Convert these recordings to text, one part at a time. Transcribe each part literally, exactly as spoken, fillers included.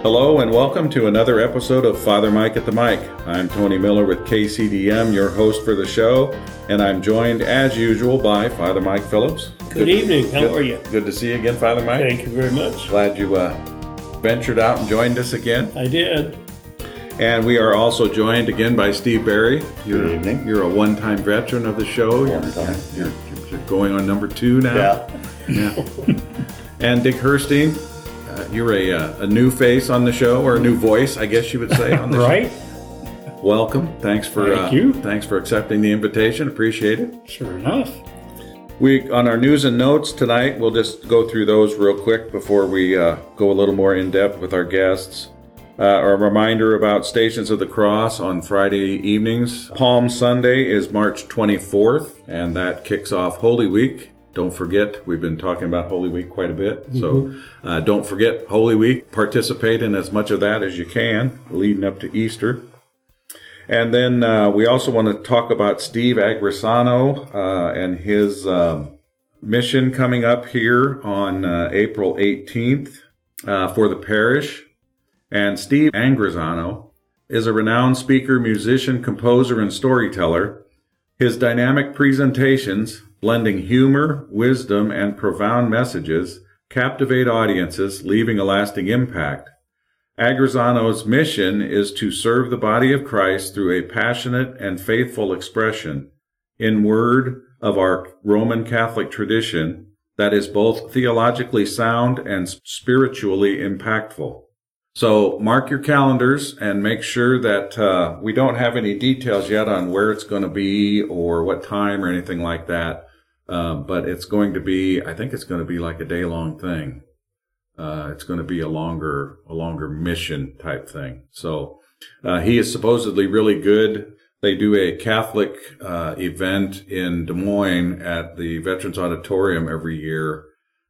Hello and welcome to another episode of Father Mike at the Mic. I'm Tony Miller with K C D M, your host for the show, and I'm joined as usual by Father Mike Phillips. Good, good evening. How good, are you? Good to see you again, Father Mike. Thank you very much. Glad you uh, ventured out and joined us again. I did. And we are also joined again by Steve Barry. You're, Good evening. You're a one-time veteran of the show. One time. You're, you're, you're going on number two now. Yeah. Yeah. And Dick Herstein. Uh, you're a, uh, a new face on the show, or a new voice, I guess you would say, on the right. show. Welcome. Thanks for Thank uh, you. Thanks for accepting the invitation. Appreciate it. Sure enough. We on our news and notes tonight, we'll just go through those real quick before we uh, go a little more in depth with our guests. Uh, a reminder about Stations of the Cross on Friday evenings. Palm Sunday is March twenty-fourth, and that kicks off Holy Week. Don't forget, we've been talking about Holy Week quite a bit, so Mm-hmm. uh, don't forget Holy Week. Participate in as much of that as you can, leading up to Easter. And then uh, we also want to talk about Steve Agrisano uh, and his uh, mission coming up here on uh, April eighteenth uh, for the parish. And Steve Agrisano is a renowned speaker, musician, composer, and storyteller. His dynamic presentations, blending humor, wisdom, and profound messages, captivate audiences, leaving a lasting impact. Agrisano's mission is to serve the body of Christ through a passionate and faithful expression, in word, of our Roman Catholic tradition that is both theologically sound and spiritually impactful. So mark your calendars and make sure that uh, we don't have any details yet on where it's going to be or what time or anything like that. Uh, but it's going to be, I think it's going to be like a day-long thing. Uh, it's going to be a longer, a longer mission type thing. So uh, he is supposedly really good. They do a Catholic uh, event in Des Moines at the Veterans Auditorium every year.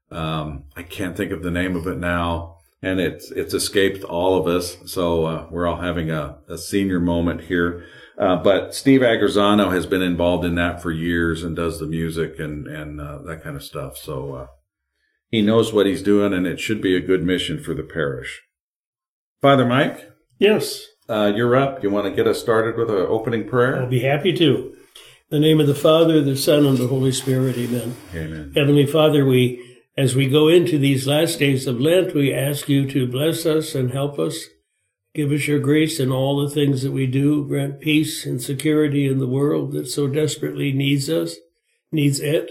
Um, I can't think of the name of it now. And it's it's escaped all of us, so uh, we're all having a, a senior moment here. Uh, but Steve Agrisano has been involved in that for years and does the music and, and uh, that kind of stuff. So uh, he knows what he's doing, and it should be a good mission for the parish. Father Mike? Yes. Uh, you're up. You want to get us started with an opening prayer? I'll be happy to. In the name of the Father, the Son, and the Holy Spirit, amen. Amen. Heavenly Father, we... As we go into these last days of Lent, we ask you to bless us and help us. Give us your grace in all the things that we do. Grant peace and security in the world that so desperately needs us, needs it.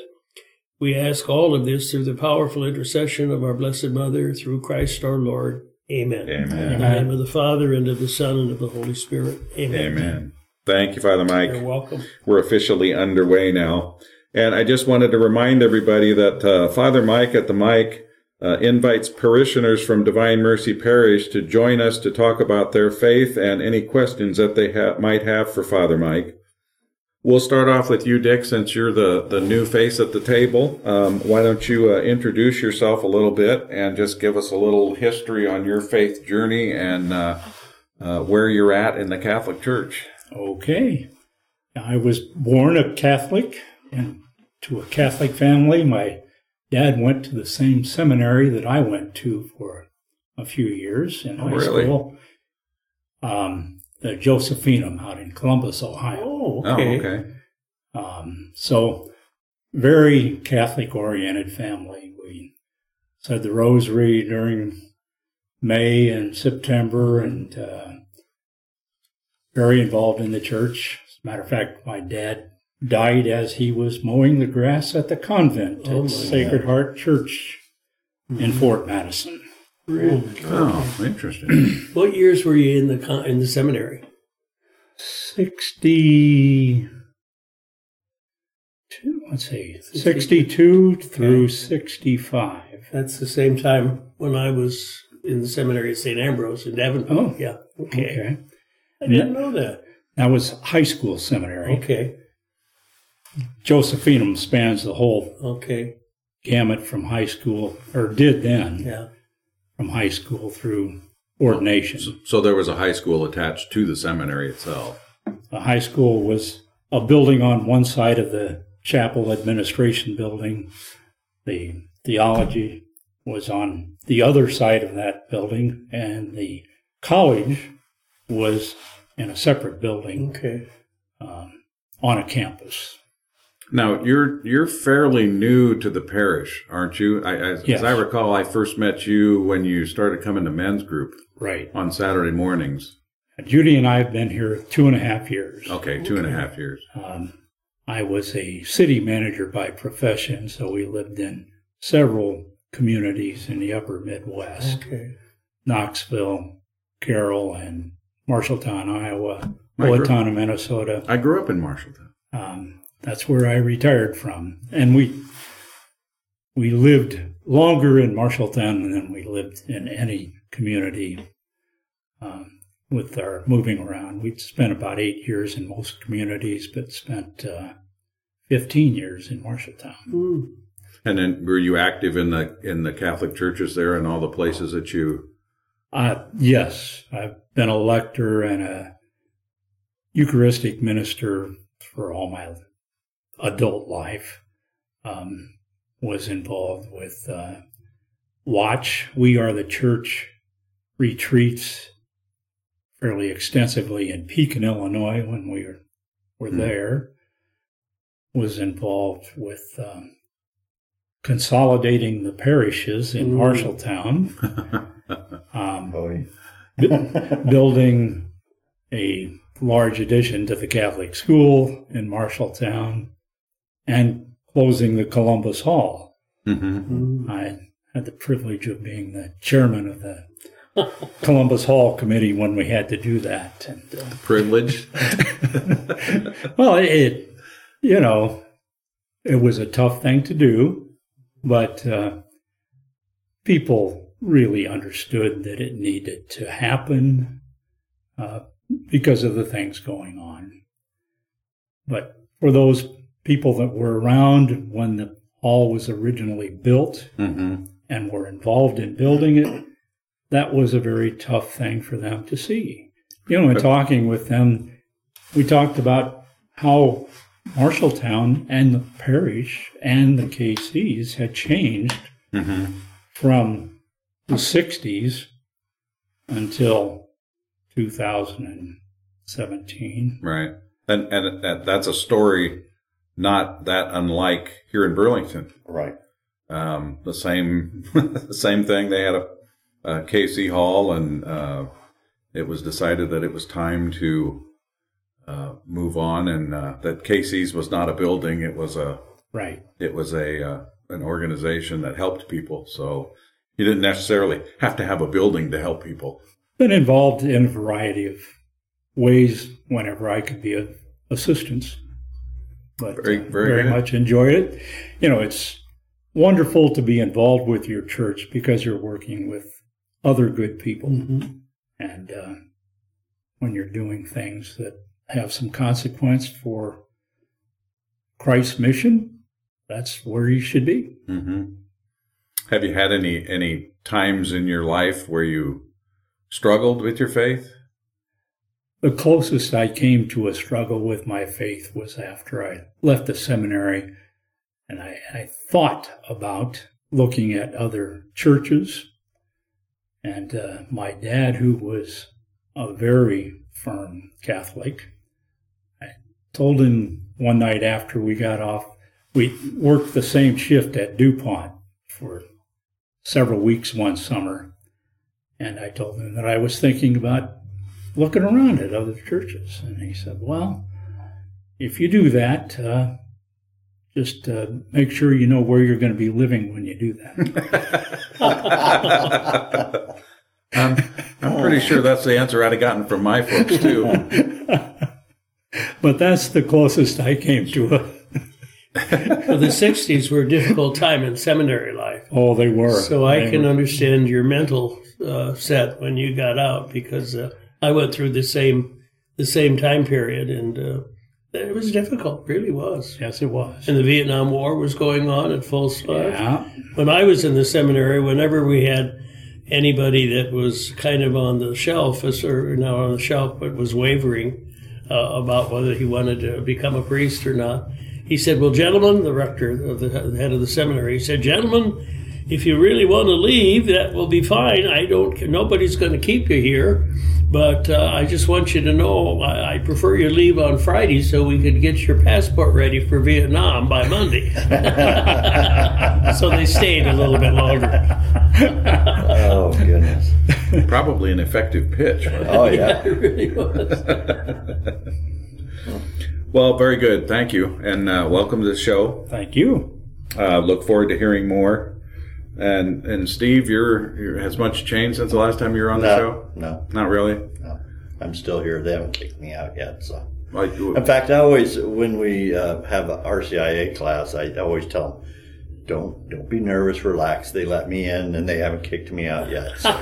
We ask all of this through the powerful intercession of our Blessed Mother, through Christ our Lord. Amen. Amen. In the name of the Father, and of the Son, and of the Holy Spirit. Amen. Amen. Thank you, Father Mike. You're welcome. We're officially underway now. And I just wanted to remind everybody that uh, Father Mike at the Mic uh, invites parishioners from Divine Mercy Parish to join us to talk about their faith and any questions that they ha- might have for Father Mike. We'll start off with you, Dick, since you're the, the new face at the table. Um, why don't you uh, introduce yourself a little bit and just give us a little history on your faith journey and uh, uh, where you're at in the Catholic Church. Okay. I was born a Catholic and to a Catholic family. My dad went to the same seminary that I went to for a few years in Oh, high really? school. Um, the Josephinum out in Columbus, Ohio. Oh, okay. Oh, okay. Um, so very Catholic-oriented family. We said the rosary during May and September, and uh, very involved in the church. As a matter of fact, my dad died as he was mowing the grass at the convent Oh, at my Sacred God. Heart Church in Fort Madison. Really? Oh, interesting. What years were you in the con- in the seminary? Sixty. Let's see, sixty-two through sixty-five. That's the same time when I was in the seminary at Saint Ambrose in Davenport. Oh, yeah. Okay. Okay. I didn't know that. That was high school seminary. Okay. Josephinum spans the whole Okay. gamut from high school, or did then, Yeah. from high school through ordination. So there was a high school attached to the seminary itself. The high school was a building on one side of the chapel administration building. The theology was on the other side of that building, and the college was in a separate building Okay. um, on a campus. Now you're you're fairly new to the parish, aren't you? I, as, Yes. as I recall, I first met you when you started coming to men's group Right. on Saturday mornings. Judy and I have been here two and a half years. Okay, two and a half years. Um, I was a city manager by profession, so we lived in several communities in the upper Midwest. Okay. Knoxville, Carroll, and Marshalltown, Iowa, I grew- Owatonna, Minnesota. I grew up in Marshalltown. Um, that's where I retired from. And we we lived longer in Marshalltown than we lived in any community um, with our moving around. We'd spent about eight years in most communities, but spent uh, fifteen years in Marshalltown. Mm. And then were you active in the in the Catholic churches there and all the places that you? Uh, yes, I've been a lector and a Eucharistic minister for all my adult life. Um, was involved with uh, Watch, We Are the Church retreats fairly extensively in Pekin, Illinois when we were, were Hmm. there. Was involved with um, consolidating the parishes in Mm. Marshalltown. Um, Boy. bu- building a large addition to the Catholic school in Marshalltown, and closing the Columbus Hall. Mm-hmm. Mm. I had the privilege of being the chairman of the Columbus Hall committee when we had to do that. And, uh, Privilege. well, it, it, you know, it was a tough thing to do, but uh, people really understood that it needed to happen uh, because of the things going on. But for those people that were around when the hall was originally built Mm-hmm. and were involved in building it, that was a very tough thing for them to see. You know, in talking with them, we talked about how Marshalltown and the parish and the K Cs had changed Mm-hmm. from the sixties until two thousand seventeen. Right. And and that, that's a story not that unlike here in Burlington. Right. Um, the same the same thing. They had a, a K C Hall, and uh, it was decided that it was time to uh, move on, and uh, that K C's was not a building; it was a Right. it was a uh, an organization that helped people. So you didn't necessarily have to have a building to help people. Been involved in a variety of ways whenever I could be of assistance. But Very- uh, very very good. much enjoyed it. You know, it's wonderful to be involved with your church because you're working with other good people. Mhm. And uh, when you're doing things that have some consequence for Christ's mission, that's where you should be. Mm-hmm. Have you had any any times in your life where you struggled with your faith? The closest I came to a struggle with my faith was after I left the seminary, and I, I thought about looking at other churches. And uh, my dad, who was a very firm Catholic, I told him one night after we got off, we worked the same shift at DuPont for several weeks one summer, and I told him that I was thinking about looking around at other churches. And he said, well, if you do that, uh, just uh, make sure you know where you're going to be living when you do that. I'm, I'm pretty sure that's the answer I'd have gotten from my folks, too. But that's the closest I came to it. Well, the sixties were a difficult time in seminary life. Oh, they were. So I They can were. understand your mental uh, set when you got out, because uh, I went through the same the same time period, and uh, it was difficult. Really was. Yes, it was. And the Vietnam War was going on at full sludge. Yeah. When I was in the seminary, whenever we had anybody that was kind of on the shelf, or not on the shelf, but was wavering uh, about whether he wanted to become a priest or not, he said, well, gentlemen, the rector of the, the head of the seminary, he said, gentlemen, if you really want to leave, that will be fine. I don't. Nobody's going to keep you here, but uh, I just want you to know I, I prefer you leave on Friday so we could get your passport ready for Vietnam by Monday. So they stayed a little bit longer. Oh, goodness. Probably an effective pitch. Oh, yeah. It really was. Well, very good. Thank you. And uh, welcome to the show. Thank you. Uh, look forward to hearing more. And and Steve, you're, you're has much changed since the last time you were on the No, show? no, Not really? no. I'm still here. They haven't kicked me out yet, so. Like, In fact, I always, when we uh, have a R C I A class, I always tell them, don't don't be nervous, relax. They let me in, and they haven't kicked me out yet. So.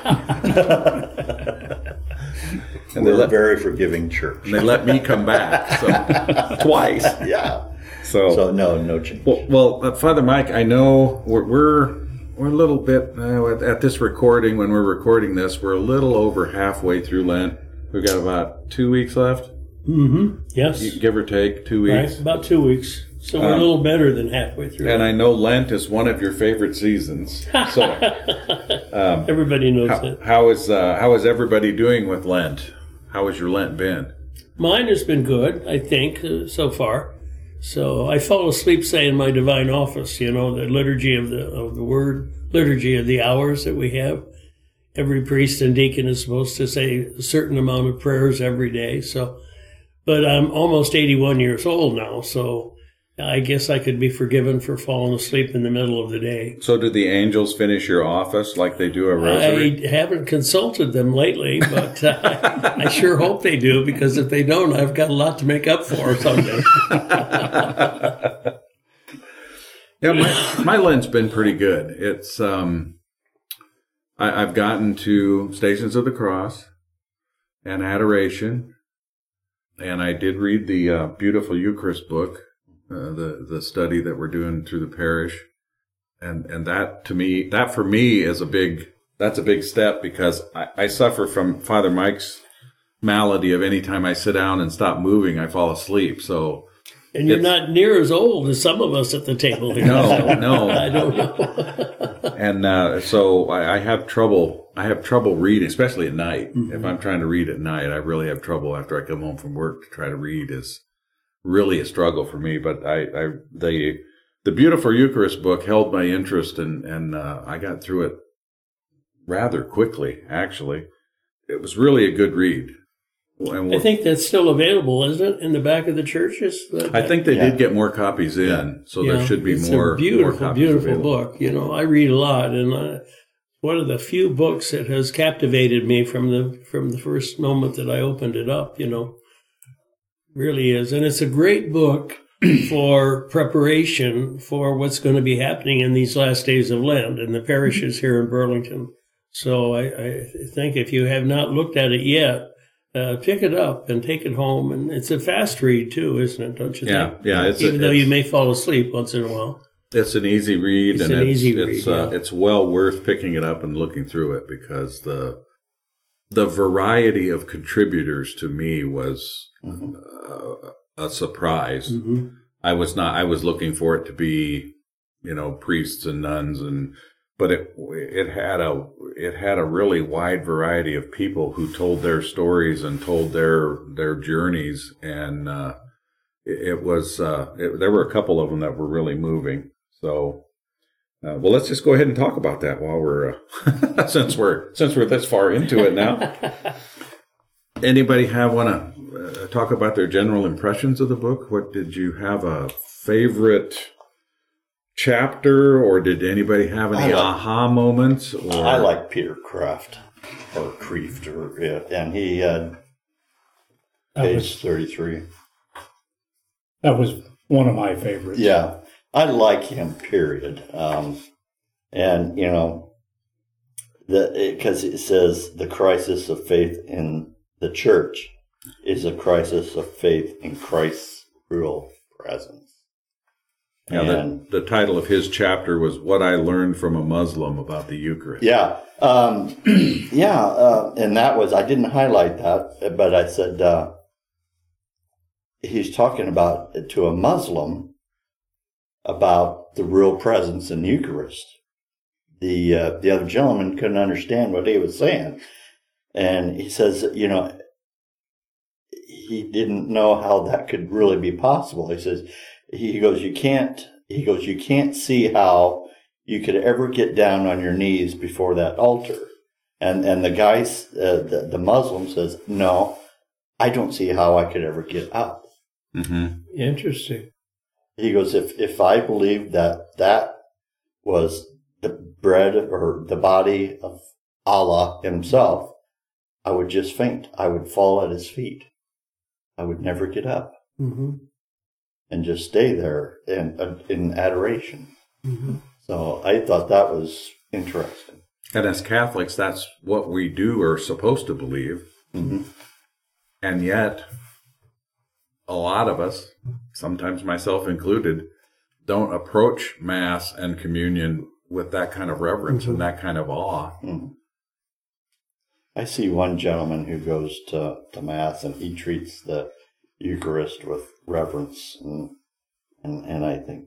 and We're they a let, very forgiving church. and they let me come back so, twice. Yeah. So, So no, no change. well, well uh, Father Mike, I know we're we're, we're a little bit uh, at, at this recording. When we're recording this, we're a little over halfway through Lent. We've got about two weeks left, Mm-hmm. Yes. give or take two weeks. Right, about two weeks. So we're Um, a little better than halfway through. And I know Lent is one of your favorite seasons. So, Everybody knows how, that. how is uh, how is everybody doing with Lent? How has your Lent been? Mine has been good, I think, uh, so far. So I fall asleep saying my divine office, you know, the liturgy of the of the word, liturgy of the hours that we have. Every priest and deacon is supposed to say a certain amount of prayers every day. So, but I'm almost eighty-one years old now, so I guess I could be forgiven for falling asleep in the middle of the day. So, do the angels finish your office like they do a rosary? I haven't consulted them lately, but uh, I sure hope they do, because if they don't, I've got a lot to make up for someday. Yeah, my, my Lent's been pretty good. It's um, I, I've gotten to Stations of the Cross and Adoration, and I did read the uh, Beautiful Eucharist book, uh, the the study that we're doing through the parish, and and that to me, that for me is a big that's a big step, because I, I suffer from Father Mike's malady of any time I sit down and stop moving, I fall asleep. So. And you're It's- not near as old as some of us at the table here. No, no. I don't know. And uh, so I, I have trouble. I have trouble reading, especially at night. Mm-hmm. If I'm trying to read at night, I really have trouble after I come home from work. To try to read is really a struggle for me. But I, I the the Beautiful Eucharist book held my interest, and and uh, I got through it rather quickly. Actually, it was really a good read. And I think that's still available, isn't it, in the back of the churches? I think they Yeah. did get more copies in, Yeah. so Yeah, there should be it's more. a beautiful, more copies beautiful available. book. You know, I read a lot, and uh, one of the few books that has captivated me from the from the first moment that I opened it up. You know, really is, and it's a great book for preparation for what's going to be happening in these last days of Lent in the parishes here in Burlington. So I, I think if you have not looked at it yet, Uh, pick it up and take it home, and it's a fast read too, isn't it? Don't you Yeah, think? yeah, it's a- even though it's- you may fall asleep once in a while. It's an easy read, It's and an it's easy it's read, uh, yeah. it's well worth picking it up and looking through it, because the the variety of contributors to me was uh, a surprise. Mm-hmm. I was not. I was looking for it to be, you know, priests and nuns, and but it it had a it had a really wide variety of people who told their stories and told their their journeys, and uh, it, it was uh, it, there were a couple of them that were really moving. So, uh, well, let's just go ahead and talk about that while we're uh, since we're since we're this far into it now. Anybody have want to uh, talk about their general impressions of the book? What did you have a favorite chapter, or did anybody have any I like- aha moments? Or I like Peter Kraft, or Kreeft, or yeah, and he uh, That page was, thirty-three. that was one of my favorites. Yeah, I like him. Period. Um, and you know, because it, it says the crisis of faith in the church is a crisis of faith in Christ's real presence. Yeah, And- the, the title of his chapter was "What I Learned from a Muslim About the Eucharist." Yeah, um, yeah, uh, and that was, I didn't highlight that, but I said uh, he's talking about to a Muslim about the real presence in the Eucharist. the uh, the other gentleman couldn't understand what he was saying, and he says, you know, he didn't know how that could really be possible. He says, he goes, you can't. He goes, you can't see how you could ever get down on your knees before that altar. And and the guy, uh, the, the Muslim says, no, I don't see how I could ever get up. Mm-hmm. Interesting. He goes, if, if I believed that that was the bread or the body of Allah himself, I would just faint. I would fall at his feet. I would never get up. Mm-hmm. And just stay there in, in adoration. Mm-hmm. So I thought that was interesting. And as Catholics, that's what we do or supposed to believe. Mm-hmm. And yet, a lot of us, sometimes myself included, don't approach Mass and communion with that kind of reverence Mm-hmm. and that kind of awe. Mm-hmm. I see one gentleman who goes to, to Mass and he treats the Eucharist with reverence, and and, and I think,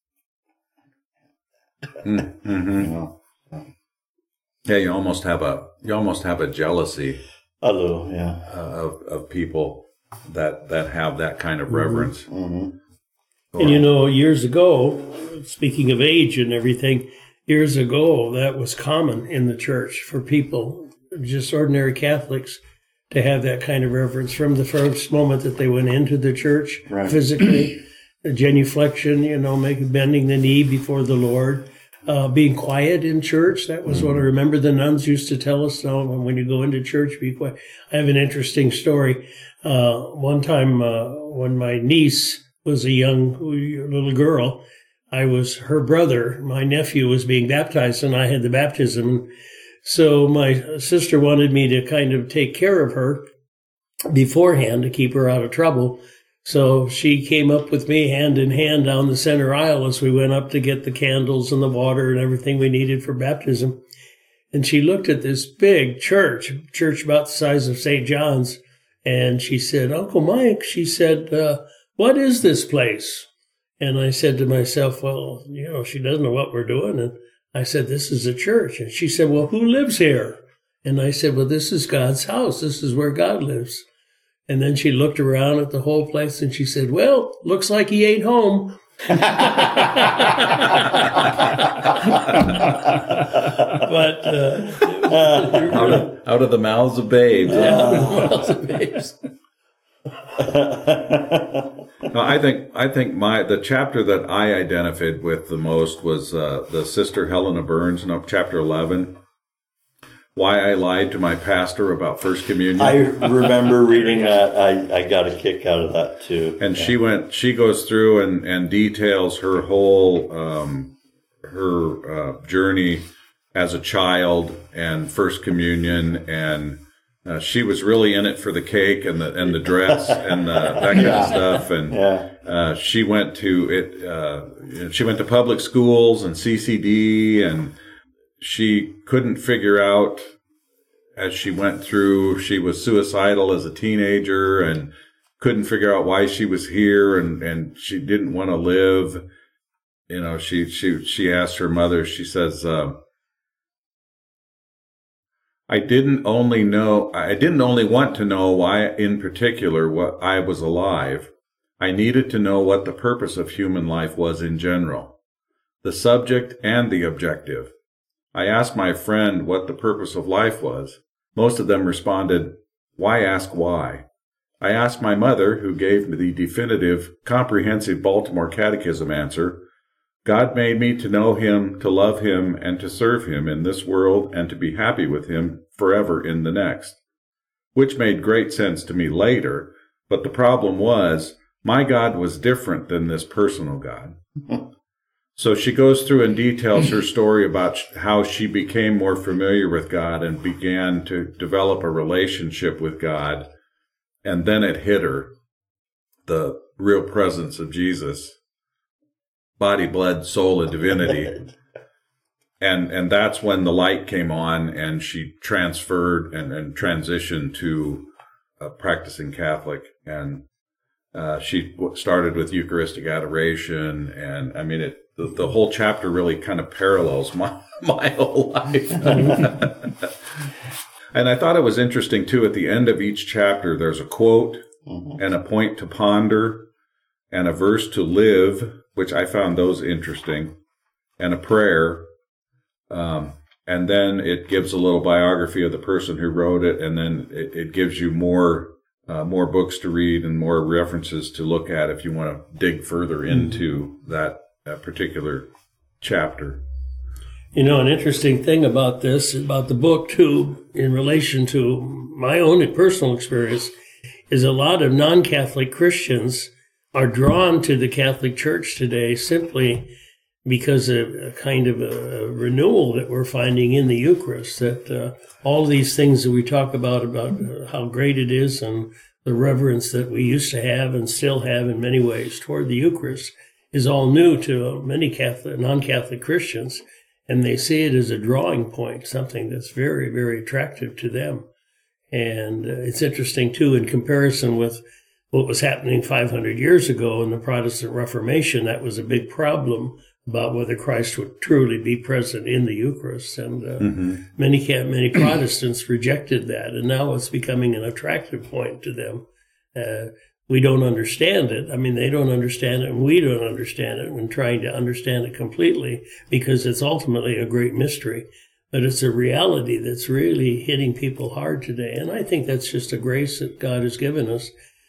Mm-hmm. you know, um, Yeah, you almost have a you almost have a jealousy a little, yeah. uh, of of people that that have that kind of reverence. Mm-hmm. And you know, years ago, speaking of age and everything, years ago, that was common in the church for people, just ordinary Catholics, to have that kind of reverence from the first moment that they went into the church, Right. physically, the genuflection, you know, making bending the knee before the Lord, uh, being quiet in church. That was what I remember the nuns used to tell us. So when you go into church, be quiet. I have an interesting story. Uh, one time uh, when my niece was a young little girl, I was her brother. My nephew was being baptized, and I had the baptism. So my sister wanted me to kind of take care of her beforehand to keep her out of trouble. So she came up with me hand in hand down the center aisle as we went up to get the candles and the water and everything we needed for baptism. And she looked at this big church, church about the size of Saint John's, and she said, Uncle Mike, she said, uh, what is this place? And I said to myself, well, you know, she doesn't know what we're doing. And I said, this is a church. And she said, well, who lives here? And I said, well, this is God's house. This is where God lives. And then she looked around at the whole place and she said, well, looks like he ain't home. But uh, Out of, out of the mouths of babes. No, I think I think my the chapter that I identified with the most was uh, the Sister Helena Burns, no, chapter eleven. Why I lied to my pastor about First Communion. I remember reading that. I, I got a kick out of that too. And she went. She goes through and, and details her whole um, her uh, journey as a child and First Communion, and uh, she was really in it for the cake and the and the dress and the, that kind of stuff. And Yeah. uh, she went to it. Uh, she went to public schools and C C D, and she couldn't figure out as she went through. She was suicidal as a teenager and couldn't figure out why she was here, and, and she didn't want to live. You know, she she she asked her mother. She says, uh, "I didn't only know. I didn't only want to know why, in particular, what I was alive. I needed to know what the purpose of human life was in general, the subject and the objective. I asked my friend what the purpose of life was. Most of them responded, 'Why ask why?' I asked my mother, who gave me the definitive, comprehensive Baltimore Catechism answer, 'God made me to know him, to love him, and to serve him in this world and to be happy with him forever in the next,' which made great sense to me later, but the problem was, my God was different than this personal God." So she goes through and details her story about how she became more familiar with God and began to develop a relationship with God. And then it hit her, the real presence of Jesus, body, blood, soul, and divinity. And and that's when the light came on, and she transferred and, and transitioned to a practicing Catholic. And uh, she w- started with Eucharistic adoration, and I mean, it. The, the whole chapter really kind of parallels my my whole life. And I thought it was interesting too. At the end of each chapter, there's a quote mm-hmm. and a point to ponder, and a verse to live, which I found those interesting, and a prayer. Um, and then it gives a little biography of the person who wrote it, and then it, it gives you more uh, more books to read and more references to look at if you want to dig further into mm-hmm. that, that particular chapter. You know, an interesting thing about this, about the book too, in relation to my own personal experience, is a lot of non-Catholic Christians are drawn to the Catholic Church today simply because of a kind of a renewal that we're finding in the Eucharist, that uh, all these things that we talk about, about how great it is and the reverence that we used to have and still have in many ways toward the Eucharist is all new to many Catholic, non-Catholic Christians. And they see it as a drawing point, something that's very, very attractive to them. And uh, it's interesting, too, in comparison with what was happening five hundred years ago in the Protestant Reformation. That was a big problem about whether Christ would truly be present in the Eucharist. And uh, mm-hmm. many many Protestants rejected that. And now it's becoming an attractive point to them. Uh, we don't understand it. I mean, they don't understand it, and we don't understand it, and trying to understand it completely because it's ultimately a great mystery. But it's a reality that's really hitting people hard today. And I think that's just a grace that God has given us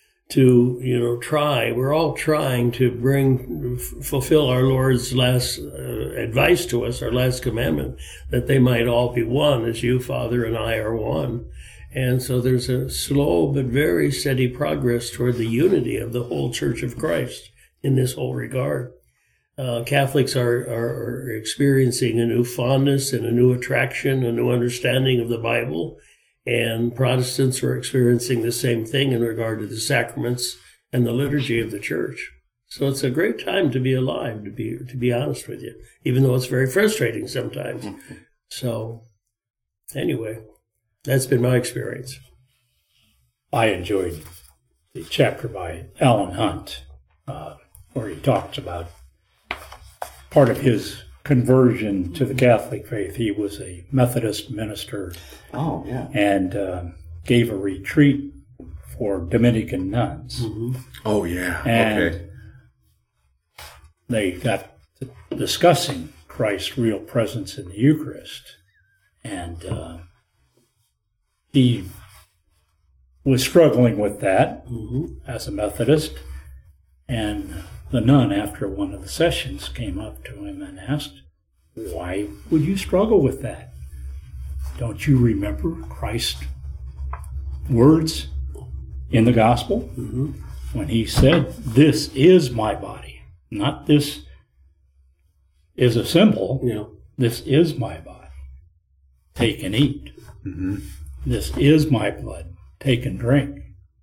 to, you know, try. We're all trying to bring, fulfill our Lord's last uh, advice to us, our last commandment, that they might all be one, as you, Father, and I are one. And so there's a slow but very steady progress toward the unity of the whole Church of Christ in this whole regard. Uh, Catholics are, are, are experiencing a new fondness and a new attraction, a new understanding of the Bible, and Protestants are experiencing the same thing in regard to the sacraments and the liturgy of the Church. So it's a great time to be alive, to be to be honest with you, even though it's very frustrating sometimes. So anyway, that's been my experience. I enjoyed the chapter by Alan Hunt, uh, where he talks about part of his conversion to the Catholic faith. He was a Methodist minister. Oh, yeah. And uh, gave a retreat for Dominican nuns. Mm-hmm. Oh, yeah. And okay. They got discussing Christ's real presence in the Eucharist. And uh, he was struggling with that mm-hmm. as a Methodist. And the nun, after one of the sessions, came up to him and asked, "Why would you struggle with that? Don't you remember Christ's words in the gospel mm-hmm. when he said, 'This is my body,' not 'this is a symbol, yeah. This is my body. Take and eat. Mm-hmm. This is my blood. Take and drink."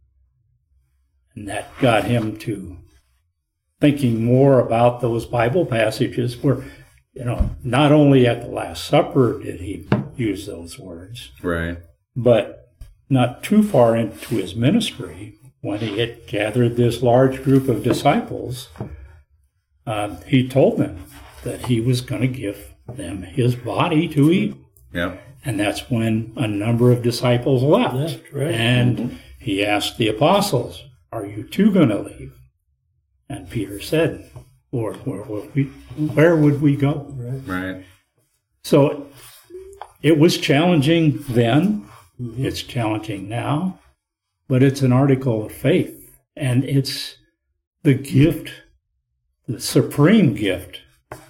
And that got him to thinking more about those Bible passages where, you know, not only at the Last Supper did he use those words, right, but not too far into his ministry, when he had gathered this large group of disciples, uh, he told them that he was going to give them his body to eat. Yeah. And that's when a number of disciples left. Left, right. And mm-hmm. he asked the apostles, "Are you too going to leave?" And Peter said, "Lord, where would we, where would we go?" Right. Right. So it was challenging then. Mm-hmm. It's challenging now. But it's an article of faith. And it's the gift, the supreme gift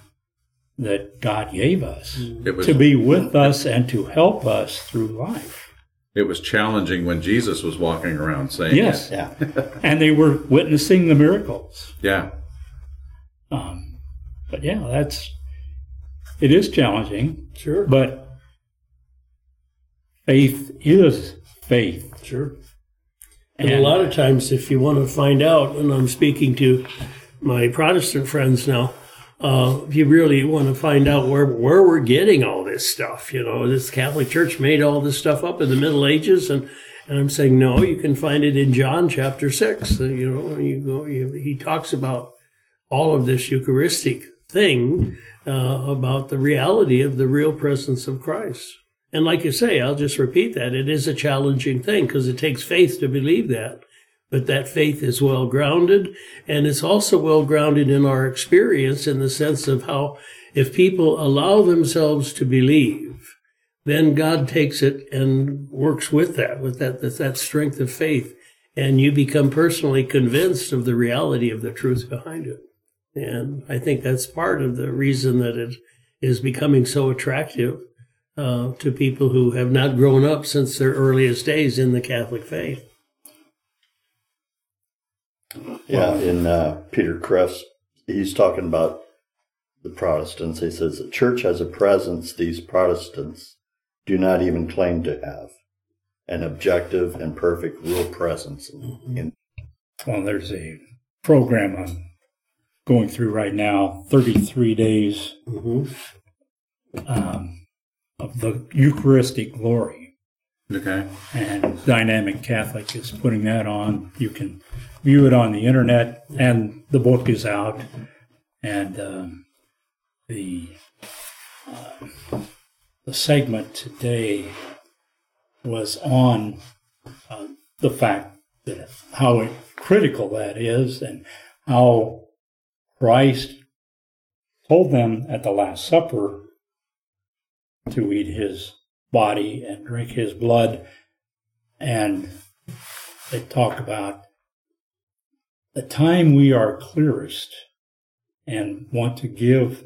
that God gave us it was, to be with us and to help us through life. It was challenging when Jesus was walking around saying yes. it. Yeah. And they were witnessing the miracles. Yeah. Um, but yeah, that's, it is challenging. Sure. But faith is faith. Sure. And, and a lot of times, if you want to find out, and I'm speaking to my Protestant friends now, Uh, if you really want to find out where where we're getting all this stuff, you know, this Catholic Church made all this stuff up in the Middle Ages, and And I'm saying, no, you can find it in John chapter six. You know, you go, you, he talks about all of this Eucharistic thing, uh, about the reality of the real presence of Christ. And like you say, I'll just repeat that. It is a challenging thing because it takes faith to believe that. But that faith is well grounded, and it's also well grounded in our experience in the sense of how if people allow themselves to believe, then God takes it and works with that, with that, with that strength of faith, and you become personally convinced of the reality of the truth behind it. And I think that's part of the reason that it is becoming so attractive uh, to people who have not grown up since their earliest days in the Catholic faith. Yeah, in uh, Peter Kreeft, he's talking about the Protestants. He says the church has a presence these Protestants do not even claim to have, an objective and perfect real presence. In, in Well, there's a program I'm going through right now, thirty-three days Mm-hmm. um, of the Eucharistic glory. Okay. And Dynamic Catholic is putting that on. You can view it on the internet, and the book is out. And um, the uh, the segment today was on uh, the fact that how critical that is, and how Christ told them at the Last Supper to eat his body and drink his blood. And they talk about the time we are clearest and want to give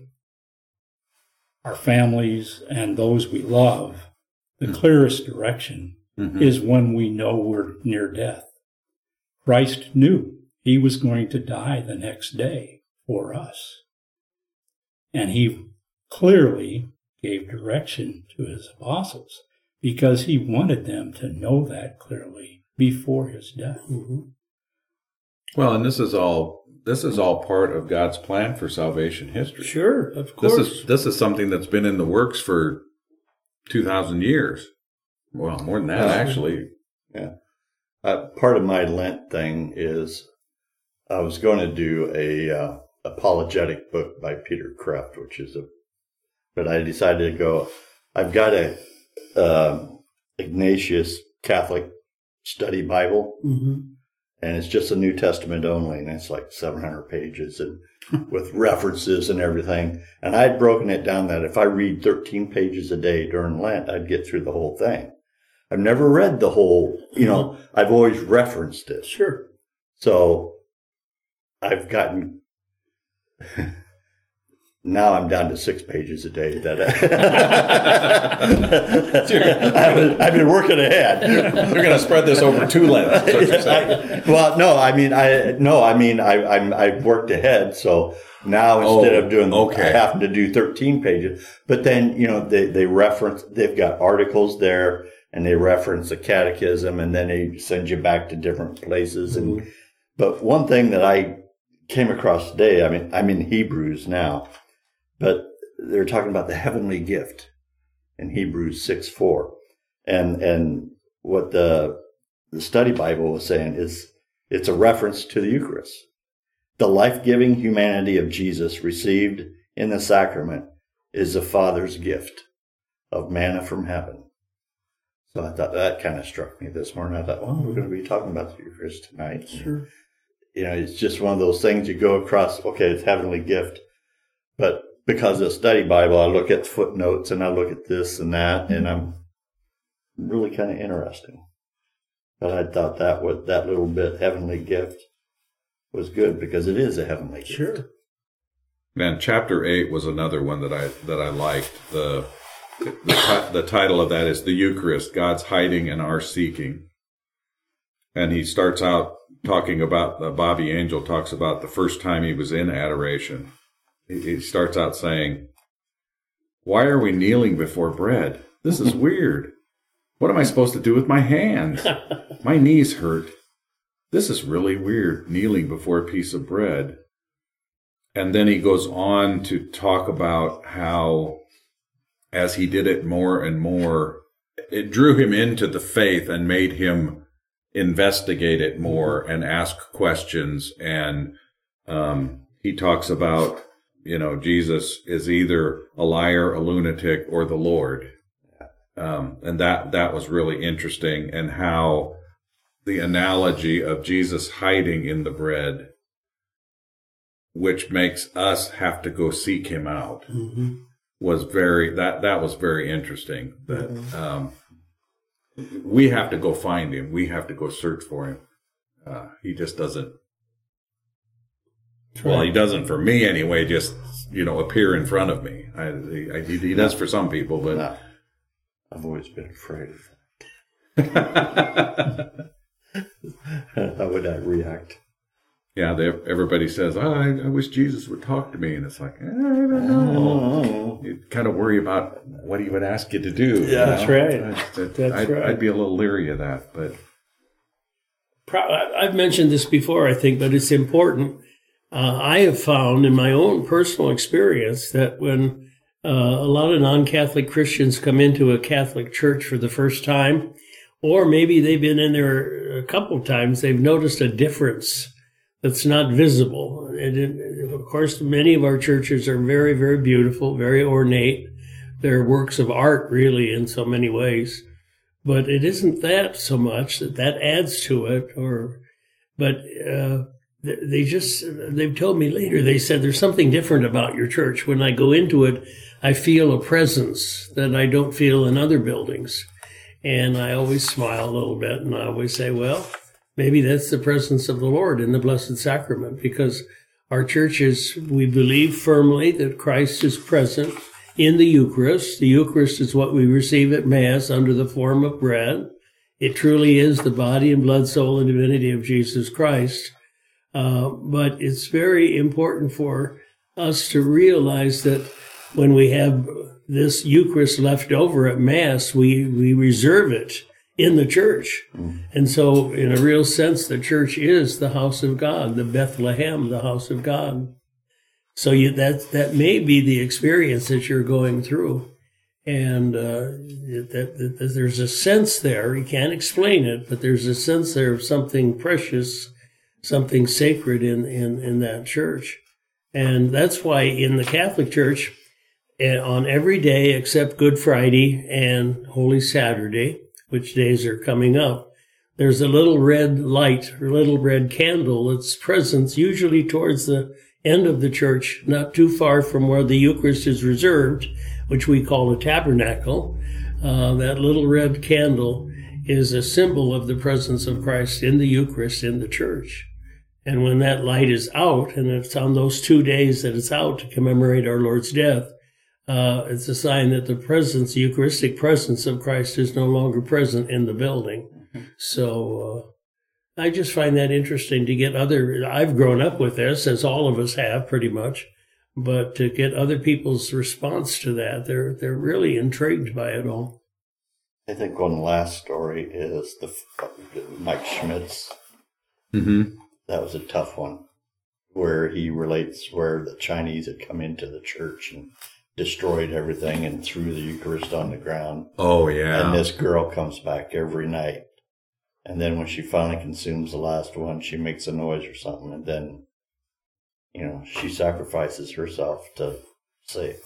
our families and those we love the clearest direction Mm-hmm. is when we know we're near death. Christ knew he was going to die the next day for us. And he clearly gave direction to his apostles because he wanted them to know that clearly before his death. Mm-hmm. Well, and this is all this is all part of God's plan for salvation history. Sure, of course. This is this is something that's been in the works for two thousand years. Well, more than that, actually. yeah. Uh, part of my Lent thing is I was going to do a uh, apologetic book by Peter Kreeft, which is a, but I decided to go, I've got a uh, Ignatius Catholic Study Bible, Mm-hmm. and it's just a New Testament only, and it's like seven hundred pages and with references and everything. And I'd broken it down that if I read thirteen pages a day during Lent, I'd get through the whole thing. I've never read the whole, you know, I've always referenced it. Sure. So I've gotten, now I'm down to six pages a day. That I've, been, I've been working ahead. You're going to spread this over two Lent. I, well, no, I mean, I no, I mean, I, I'm I've worked ahead. So now instead Oh, of doing, okay. having to do thirteen pages, but then you know they they reference, they've got articles there, and they reference the catechism, and then they send you back to different places. And Mm-hmm. but one thing that I came across today, I mean, I'm in Hebrews now, but they're talking about the heavenly gift in Hebrews six four, and and what the the study Bible was saying is it's a reference to the Eucharist. The life-giving humanity of Jesus received in the sacrament is the Father's gift of manna from heaven. So I thought that kind of struck me this morning. I thought, well, we're going to be talking about the Eucharist tonight. Sure. You know, it's just one of those things you go across, okay, it's heavenly gift. But because of the study Bible, I look at footnotes and I look at this and that, and I'm really kind of interesting. But I thought that was, that little bit, heavenly gift, was good because it is a heavenly gift. Sure. Man, chapter eight was another one that I that I liked. The the, ti- the title of that is The Eucharist, God's Hiding and Our Seeking. And he starts out talking about, uh, Bobby Angel talks about the first time he was in adoration. He, he starts out saying, why are we kneeling before bread? This is weird. What am I supposed to do with my hands? My knees hurt. This is really weird, kneeling before a piece of bread. And then he goes on to talk about how, as he did it more and more, it drew him into the faith and made him investigate it more and ask questions. And um, he talks about, you know, Jesus is either a liar, a lunatic, or the Lord. Um, and that, that was really interesting, and how the analogy of Jesus hiding in the bread, which makes us have to go seek him out, mm-hmm. was very, that, that was very interesting. That, mm-hmm. um, we have to go find him. We have to go search for him. Uh, he just doesn't, well, he doesn't for me anyway, just, you know, appear in front of me. I, I, he, he does for some people, but no. I've always been afraid of that. How would I react? Yeah, they, everybody says, oh, I, I wish Jesus would talk to me. And it's like, eh, I don't know. Oh. You kind of worry about what he would ask you to do. Yeah, you know? That's right. I, I, that's I'd, right. I'd be a little leery of that. But I've mentioned this before, I think, but it's important. Uh, I have found in my own personal experience that when uh, a lot of non-Catholic Christians come into a Catholic church for the first time, or maybe they've been in there a couple of times, they've noticed a difference that's not visible. And it, of course, many of our churches are very, very beautiful, very ornate. They're works of art, really, in so many ways. But it isn't that so much that that adds to it. Or, but uh, they just, they've told me later, they said, there's something different about your church. When I go into it, I feel a presence that I don't feel in other buildings. And I always smile a little bit, and I always say, well, maybe that's the presence of the Lord in the Blessed Sacrament, because our churches, we believe firmly that Christ is present in the Eucharist. The Eucharist is what we receive at Mass under the form of bread. It truly is the body and blood, soul, and divinity of Jesus Christ. Uh, but it's very important for us to realize that when we have this Eucharist left over at Mass, we, we reserve it in the church. Mm. And so, in a real sense, the church is the house of God, the Bethlehem, the house of God. So you, that that may be the experience that you're going through. And uh, that, that, that there's a sense there, you can't explain it, but there's a sense there of something precious, something sacred in, in, in that church. And that's why in the Catholic Church, on every day except Good Friday and Holy Saturday, which days are coming up, there's a little red light, or little red candle that's present usually towards the end of the church, not too far from where the Eucharist is reserved, which we call a tabernacle. Uh, that little red candle is a symbol of the presence of Christ in the Eucharist in the church. And when that light is out, and it's on those two days that it's out to commemorate our Lord's death, Uh, it's a sign that the presence, the Eucharistic presence of Christ is no longer present in the building. Mm-hmm. So uh, I just find that interesting to get other, I've grown up with this, as all of us have pretty much, but to get other people's response to that, they're they're really intrigued by it all. I think one last story is the Mike Schmitz. Mm-hmm. That was a tough one, where he relates where the Chinese had come into the church and destroyed everything and threw the Eucharist on the ground. Oh, yeah. And this girl comes back every night. And then when she finally consumes the last one, she makes a noise or something. And then, you know, she sacrifices herself to save.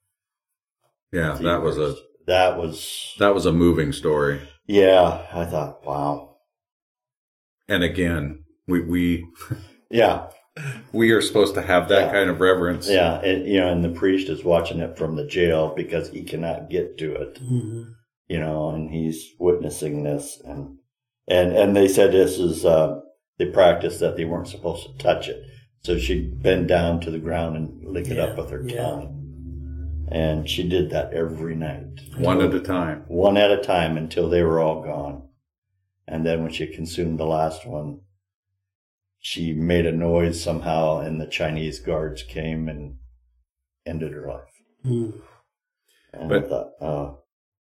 Yeah, that was a... That was... That was a moving story. Yeah, I thought, wow. And again, we... we yeah. We are supposed to have that yeah. kind of reverence. Yeah, and you know, and the priest is watching it from the jail because he cannot get to it. Mm-hmm. You know, and he's witnessing this, and and and they said this is uh, the practice that they weren't supposed to touch it. So she'd bend down to the ground and lick it yeah. up with her yeah. tongue, and she did that every night, one at a time, one at a time until they were all gone. And then when she consumed the last one, she made a noise somehow, and the Chinese guards came and ended her life. Mm. And but, I thought, oh.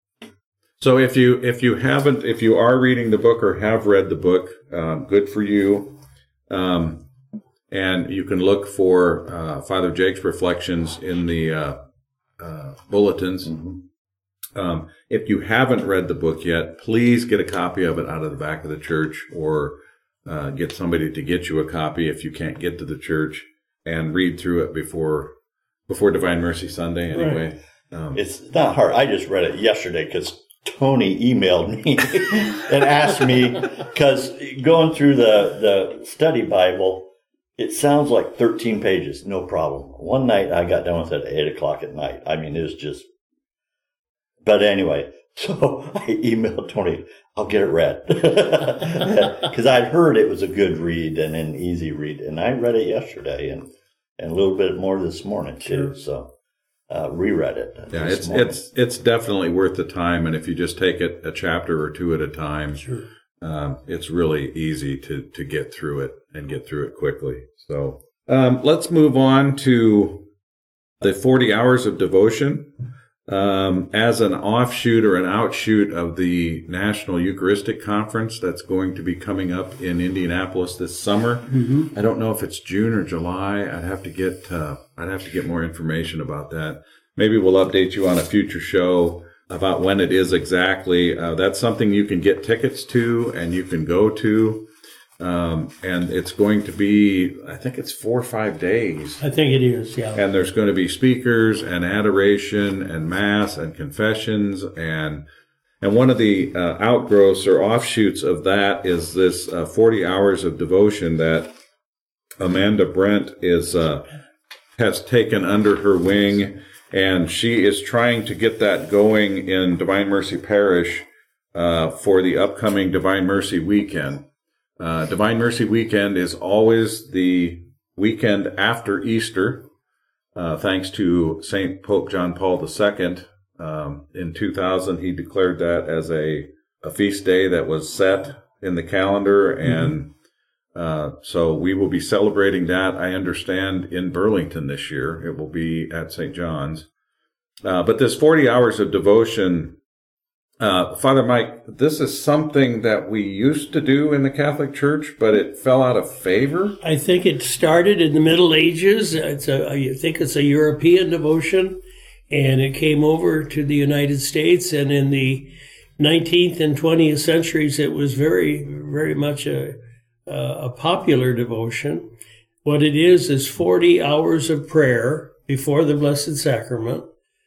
So if you if you haven't, if you are reading the book or have read the book, um, good for you. Um, and you can look for uh, Father Jake's reflections in the uh, uh, bulletins. Mm-hmm. Um, if you haven't read the book yet, please get a copy of it out of the back of the church, or uh, get somebody to get you a copy if you can't get to the church, and read through it before before Divine Mercy Sunday. Anyway, right. um, it's not hard. I just read it yesterday because Tony emailed me and asked me, because going through the, the study Bible, it sounds like thirteen pages, no problem. One night I got done with it at eight o'clock at night. I mean, it was just, but anyway, so I emailed Tony, I'll get it read. Because I'd heard it was a good read and an easy read. And I read it yesterday and, and a little bit more this morning too. Sure. So. Uh, reread it. Yeah, it's morning. it's it's definitely worth the time, and if you just take it a chapter or two at a time, sure. um, it's really easy to to get through it and get through it quickly. So um, let's move on to the forty hours of devotion um, as an offshoot or an outshoot of the National Eucharistic Conference that's going to be coming up in Indianapolis this summer. Mm-hmm. I don't know if it's June or July. I'd have to get uh, I'd have to get more information about that. Maybe we'll update you on a future show about when it is exactly. Uh, that's something you can get tickets to and you can go to. Um, and it's going to be, I think it's four or five days. I think it is, yeah. And there's going to be speakers and adoration and mass and confessions. And and one of the uh, outgrowths or offshoots of that is this uh, forty hours of devotion that Amanda Brent is uh, has taken under her wing. And she is trying to get that going in Divine Mercy Parish uh, for the upcoming Divine Mercy Weekend. Uh, Divine Mercy Weekend is always the weekend after Easter, uh, thanks to Saint Pope John Paul the Second. Um, in two thousand, he declared that as a, a feast day that was set in the calendar, and uh, so we will be celebrating that, I understand, in Burlington this year. It will be at Saint John's. Uh, but this forty hours of devotion, Uh, Father Mike, this is something that we used to do in the Catholic Church, but it fell out of favor? I think it started in the Middle Ages. It's a, I think it's a European devotion, and it came over to the United States. And in the nineteenth and twentieth centuries, it was very, very much a, a popular devotion. What it is is forty hours of prayer before the Blessed Sacrament,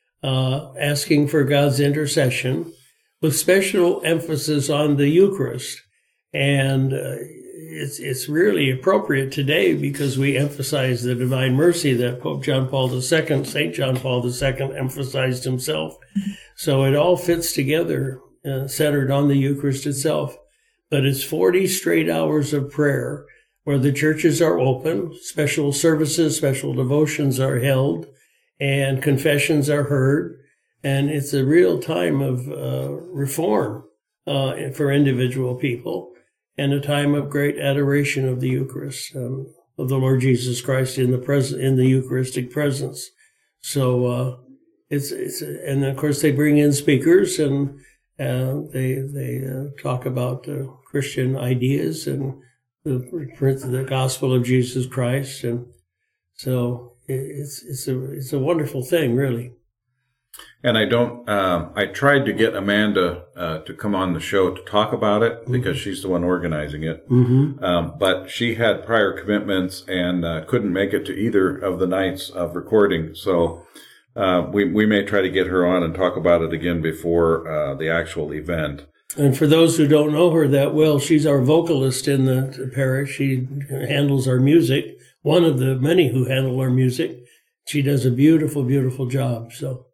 uh, asking for God's intercession, with special emphasis on the Eucharist. And uh, it's it's really appropriate today because we emphasize the divine mercy that Pope John Paul the Second, Saint John Paul the Second, emphasized himself. So it all fits together, uh, centered on the Eucharist itself. But it's forty straight hours of prayer where the churches are open, special services, special devotions are held, and confessions are heard. And it's a real time of uh, reform uh, for individual people, and a time of great adoration of the Eucharist, um, of the Lord Jesus Christ in the pres- in the Eucharistic presence. So uh, it's it's and of course they bring in speakers, and uh, they they uh, talk about uh, Christian ideas and the the gospel of Jesus Christ, and so it's it's a it's a wonderful thing, really. And I don't, um, I tried to get Amanda uh, to come on the show to talk about it mm-hmm. because she's the one organizing it. Mm-hmm. Um, but she had prior commitments and uh, couldn't make it to either of the nights of recording. So uh, we, we may try to get her on and talk about it again before uh, the actual event. And for those who don't know her that well, she's our vocalist in the parish. She handles our music, one of the many who handle our music. She does a beautiful, beautiful job. So.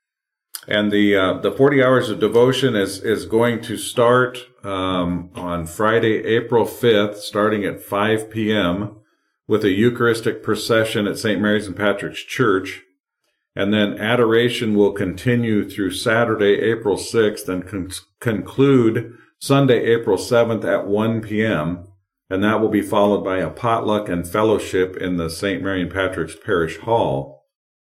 And the uh, the forty hours of devotion is, is going to start um, on Friday, April fifth, starting at five p.m. with a Eucharistic procession at Saint Mary's and Patrick's Church. And then adoration will continue through Saturday, April sixth, and con- conclude Sunday, April seventh at one p.m. And that will be followed by a potluck and fellowship in the Saint Mary and Patrick's Parish Hall.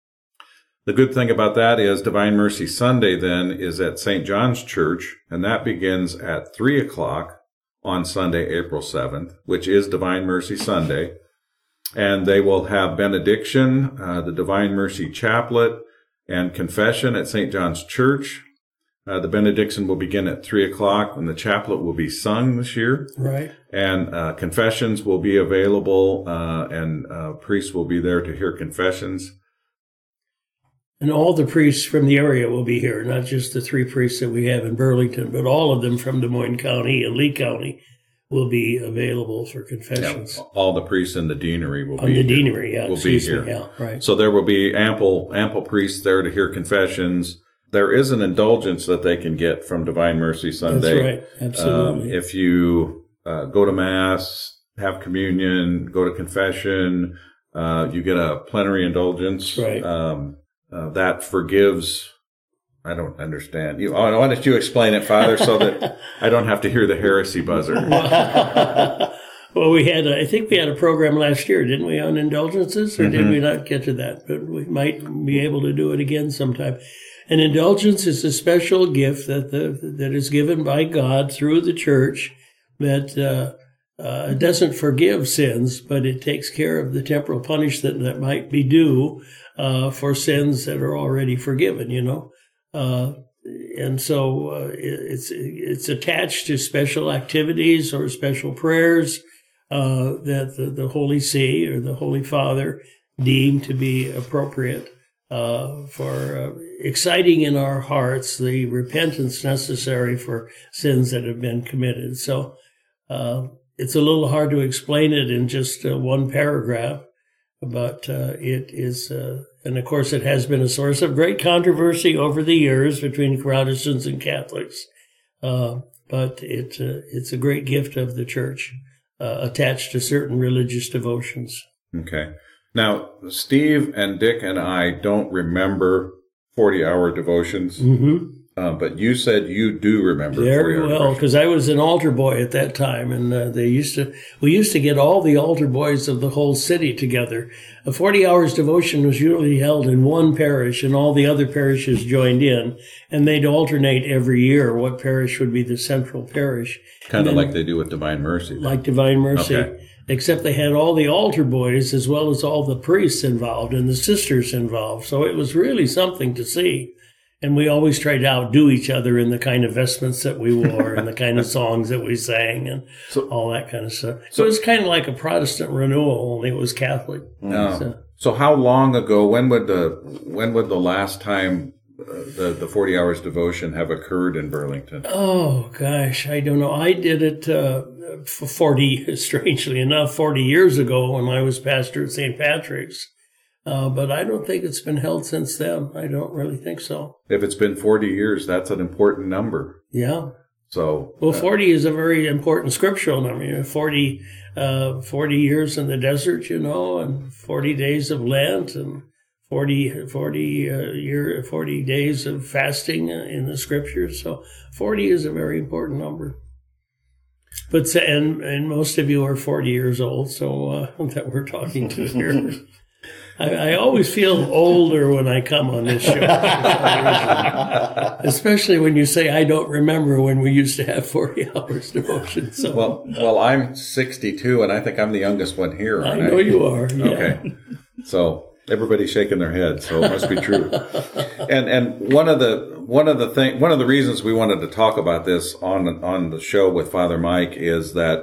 The good thing about that is Divine Mercy Sunday then is at Saint John's Church, and that begins at three o'clock on Sunday, April seventh, which is Divine Mercy Sunday. And they will have benediction, uh, the Divine Mercy Chaplet, and confession at Saint John's Church. Uh, the benediction will begin at three o'clock, and the chaplet will be sung this year. Right. And uh, confessions will be available, uh, and uh, priests will be there to hear confessions. And all the priests from the area will be here, not just the three priests that we have in Burlington, but all of them from Des Moines County and Lee County will be available for confessions. Yeah, all the priests in the deanery will On be the here. deanery, yeah. Will be excuse here. me, yeah, right. So there will be ample ample priests there to hear confessions. There is an indulgence that they can get from Divine Mercy Sunday. That's right, absolutely. Um, if you uh, go to Mass, have communion, go to confession, uh, you get a plenary indulgence. Right. Um, uh, that forgives. I don't understand. You, why don't you explain it, Father, so that I don't have to hear the heresy buzzer? Well, we had, a, I think we had a program last year, didn't we, on indulgences, or Mm-hmm. did we not get to that? But we might be able to do it again sometime. An indulgence is a special gift that the that is given by God through the church that uh, uh, doesn't forgive sins, but it takes care of the temporal punishment that might be due uh, for sins that are already forgiven. You know. Uh, and so uh, it's it's attached to special activities or special prayers uh, that the, the Holy See or the Holy Father deem to be appropriate uh, for uh, exciting in our hearts the repentance necessary for sins that have been committed. So uh, it's a little hard to explain it in just uh, one paragraph, but uh, it is, uh, and of course it has been a source of great controversy over the years between Protestants and Catholics. Uh, but it, uh, it's a great gift of the church, uh, attached to certain religious devotions. Okay. Now, Steve and Dick and I don't remember forty-hour devotions, Mm-hmm. uh, but you said you do remember Very forty-hour well, devotions. because I was an altar boy at that time, and uh, they used to. We used to get all the altar boys of the whole city together. A forty hours devotion was usually held in one parish, and all the other parishes joined in, and they'd alternate every year what parish would be the central parish. Kind of And then- like they do with Divine Mercy. like Divine Mercy, Okay. except they had all the altar boys as well as all the priests involved and the sisters involved. So it was really something to see. And we always tried to outdo each other in the kind of vestments that we wore and the kind of songs that we sang and So- all that kind of stuff. so- So it was kind of like a Protestant renewal, only it was Catholic. Oh. So- So how long ago, when would the when would the last time uh, the, the forty hours devotion have occurred in Burlington? Oh, gosh, I don't know. I did it uh, for forty, strangely enough, forty years ago when I was pastor at Saint Patrick's. Uh, but I don't think it's been held since then. I don't really think so. If it's been forty years, that's an important number. Yeah. So, Well, uh, forty is a very important scriptural number. You know, forty, uh, forty years in the desert, you know, and forty days of Lent and forty, forty, uh, year, forty days of fasting in the scriptures. So forty is a very important number. But, s- and, and most of you are forty years old, so, uh, that we're talking to here. I, I always feel older when I come on this show. Especially when you say, I don't remember when we used to have forty hours devotion. So well, well, I'm sixty-two, and I think I'm the youngest one here. I aren't know you are. Yeah. Okay. So everybody's shaking their heads, so it must be true. and and one of the one of the thing one of the reasons we wanted to talk about this on on the show with Father Mike is that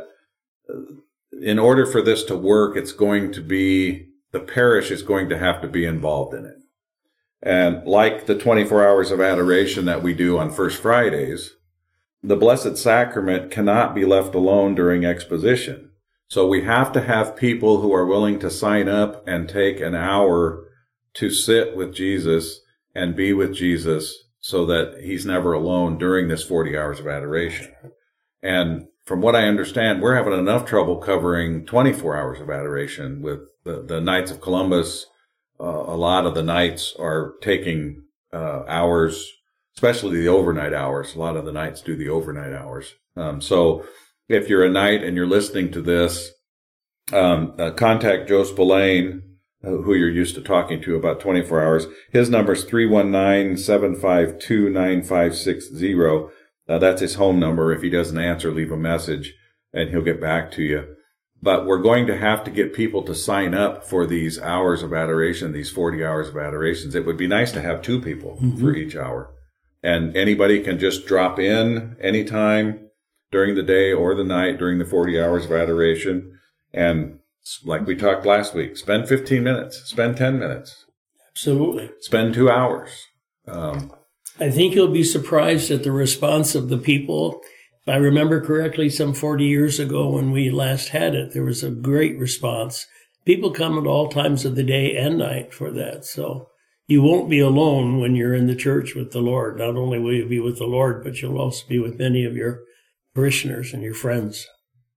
in order for this to work, it's going to be the parish is going to have to be involved in it. And like the twenty-four hours of adoration that we do on First Fridays, the Blessed Sacrament cannot be left alone during exposition. So we have to have people who are willing to sign up and take an hour to sit with Jesus and be with Jesus so that he's never alone during this forty hours of adoration. And from what I understand, we're having enough trouble covering twenty-four hours of adoration with the, the Knights of Columbus. Uh, a lot of the Knights are taking uh, hours, especially the overnight hours. A lot of the Knights do the overnight hours. Um, so if you're a Knight and you're listening to this, um, uh, contact Joe Spillane, uh, who you're used to talking to about twenty-four hours. His number is three one nine, seven five two, nine five six zero. Uh, that's his home number. If he doesn't answer, leave a message and he'll get back to you. But we're going to have to get people to sign up for these hours of adoration, these forty hours of adorations. It would be nice to have two people mm-hmm. for each hour. and anybody can just drop in anytime during the day or the night during the forty hours of adoration. And like we talked last week, spend fifteen minutes, spend ten minutes, Absolutely. spend two hours. Um, I think you'll be surprised at the response of the people. If I remember correctly, some forty years ago when we last had it, there was a great response. People come at all times of the day and night for that. So you won't be alone when you're in the church with the Lord. Not only will you be with the Lord, but you'll also be with many of your parishioners and your friends.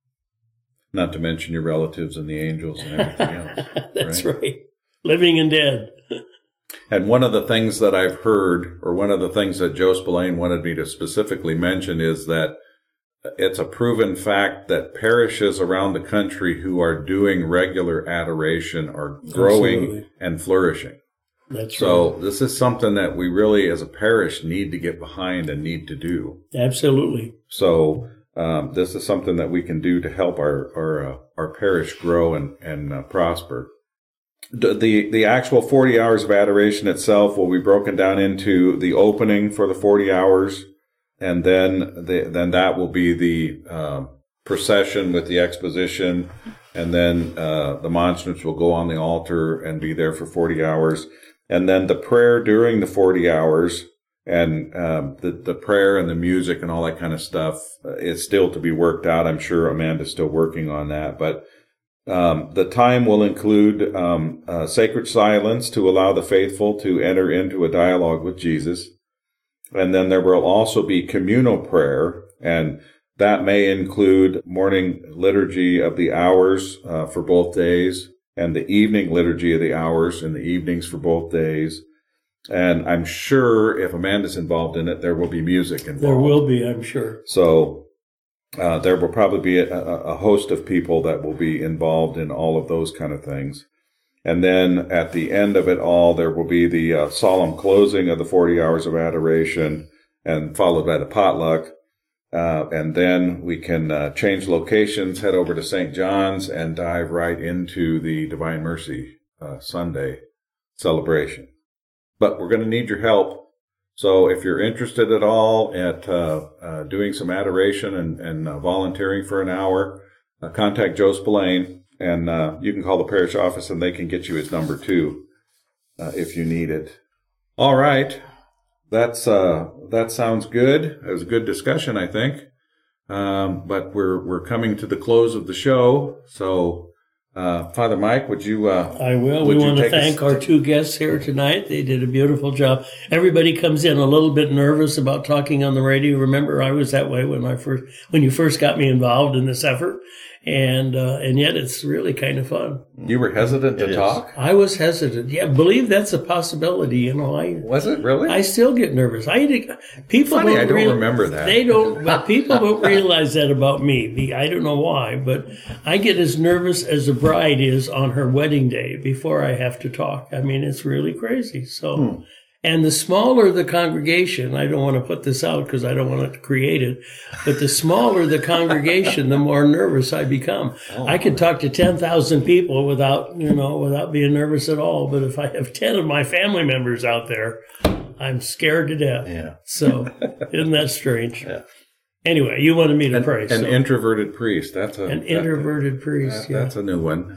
not to mention your relatives and the angels and everything else. That's right? right. Living and dead. And one of the things that I've heard, or one of the things that Joe Spillane wanted me to specifically mention, is that it's a proven fact that parishes around the country who are doing regular adoration are growing Absolutely. and flourishing. That's So right. this is something that we really, as a parish, need to get behind and need to do. Absolutely. So um, this is something that we can do to help our our, uh, our parish grow and and uh, prosper. The, the the actual forty hours of adoration itself will be broken down into the opening for the forty hours, and then the, then that will be the uh, procession with the exposition, and then uh, the monstrance will go on the altar and be there for forty hours, and then the prayer during the forty hours, and um, the the prayer and the music and all that kind of stuff is still to be worked out. I'm sure Amanda's still working on that, but. Um, the time will include um, uh, sacred silence to allow the faithful to enter into a dialogue with Jesus. And then there will also be communal prayer, and that may include morning liturgy of the hours uh, for both days, and the evening liturgy of the hours in the evenings for both days. And I'm sure if Amanda's involved in it, there will be music involved. There will be, I'm sure. So Uh, there will probably be a, a host of people that will be involved in all of those kind of things. And then at the end of it all, there will be the uh, solemn closing of the forty hours of adoration, and followed by the potluck. Uh, and then we can uh, change locations, head over to Saint John's, and dive right into the Divine Mercy uh, Sunday celebration. But we're going to need your help. So if you're interested at all at uh, uh, doing some adoration and, and uh, volunteering for an hour, uh, contact Joe Spillane, and uh, you can call the parish office and they can get you his number too, uh, if you need it. All right. That's uh, that sounds good. It was a good discussion, I think. Um, but we're we're coming to the close of the show. So, uh, Father Mike, would you? Uh, I will. would We you want to take us thank our two guests here tonight. They did a beautiful job. Everybody comes in a little bit nervous about talking on the radio. Remember, I was that way when I first, when you first got me involved in this effort, and uh, and yet it's really kind of fun. You were hesitant to It is. talk? I was hesitant. Yeah, believe that's a possibility. You know, I Was it really? I still get nervous. I people Funny, don't I don't real- remember that. They don't. But people don't realize that about me. The- I don't know why, but I get as nervous as a bride is on her wedding day before I have to talk. I mean, it's really crazy. So, Hmm. and the smaller the congregation, I don't want to put this out because I don't want to create it, but the smaller the congregation, the more nervous I become. Oh, I could talk to ten thousand people without, you know, without being nervous at all. But if I have ten of my family members out there, I'm scared to death. Yeah. So, isn't that strange? Yeah. Anyway, you wanted me to An, pray. an so. introverted priest. That's a An that- introverted priest, that- yeah. That's a new one.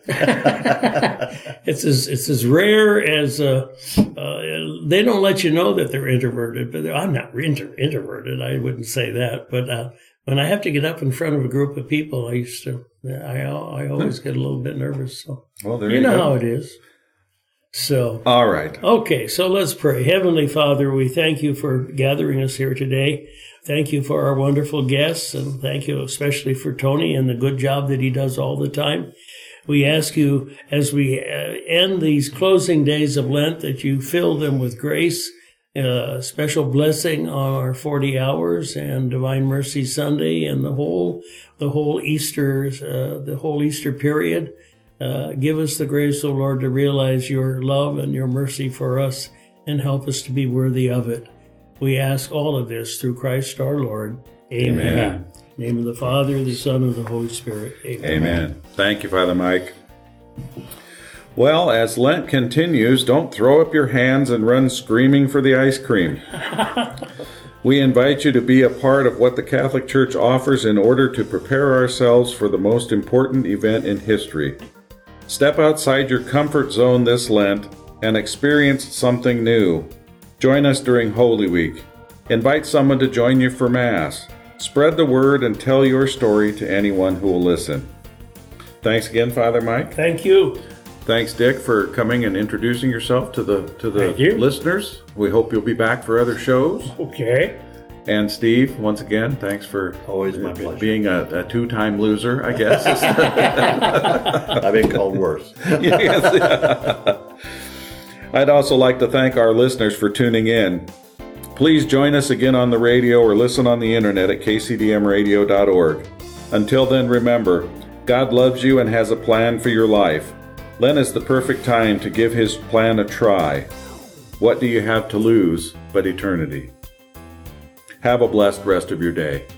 It's as it's as rare as uh, uh, they don't let you know that they're introverted, but they're, I'm not inter- introverted. I wouldn't say that, but uh, when I have to get up in front of a group of people, I used to. I I always get a little bit nervous. So Well, there you you, know go. how it is. So All right. okay, so let's pray. Heavenly Father, we thank you for gathering us here today. Thank you for our wonderful guests, and thank you especially for Tony and the good job that he does all the time. We ask you, as we uh, end these closing days of Lent, that you fill them with grace, uh, special blessing on our forty hours and Divine Mercy Sunday and the whole, the whole Easter, uh, the whole Easter period. Uh, give us the grace, O Lord, to realize your love and your mercy for us, and help us to be worthy of it. We ask all of this through Christ our Lord. Amen. Amen. In the name of the Father, the Son, and the Holy Spirit. Amen. Amen. Thank you, Father Mike. Well, as Lent continues, don't throw up your hands and run screaming for the ice cream. We invite you to be a part of what the Catholic Church offers in order to prepare ourselves for the most important event in history. Step outside your comfort zone this Lent and experience something new. Join us during Holy Week. Invite someone to join you for Mass. Spread the word and tell your story to anyone who will listen. Thanks again, Father Mike. Thank you. Thanks, Dick, for coming and introducing yourself to the to the Thank you. listeners. We hope you'll be back for other shows. Okay. And Steve, once again, thanks for Always my pleasure. being a, a two-time loser, I guess. I've been called worse. Yes. I'd also like to thank our listeners for tuning in. Please join us again on the radio or listen on the internet at k c d m radio dot org. Until then, remember, God loves you and has a plan for your life. Lent is the perfect time to give his plan a try. What do you have to lose but eternity? Have a blessed rest of your day.